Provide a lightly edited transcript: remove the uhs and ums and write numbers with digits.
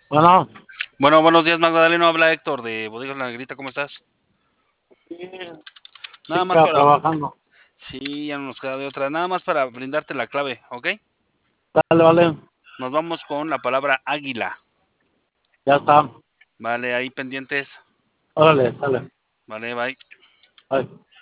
Bueno, Bueno, buenos días, Magdaleno. Habla Héctor de Bodegas La Negrita. ¿Cómo estás? sí, Nada más chica, para... trabajando. Sí, ya no nos queda de otra. Nada más para brindarte la clave, ¿ok? Dale, vale, Nos vamos con la palabra águila. ya está. Vale, ahí pendientes. Órale, sale. Vale, bye. Bye.